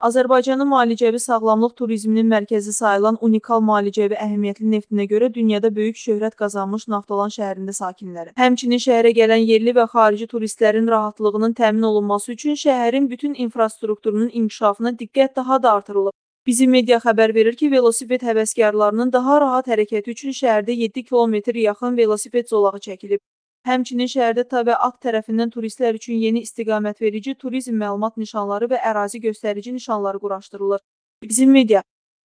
Azərbaycanın müalicəvi sağlamlıq turizminin mərkəzi sayılan unikal müalicəvi əhəmiyyətli neftinə görə dünyada böyük şöhrət qazanmış Naftalan şəhərində sakinləri. Həmçinin şəhərə gələn yerli və xarici turistlərin rahatlığının təmin olunması üçün şəhərin bütün infrastrukturunun inkişafına diqqət daha da artırılıb. Bizim media xəbər verir ki, velosiped həvəskarlarının daha rahat hərəkəti üçün şəhərdə 7 kilometr yaxın velosiped zolağı çəkilib. Həmçinin şəhərdə TAV və AQT tərəfindən turistlər üçün yeni istiqamətverici turizm məlumat nişanları və ərazi göstərici nişanları quraşdırılır. Bizim media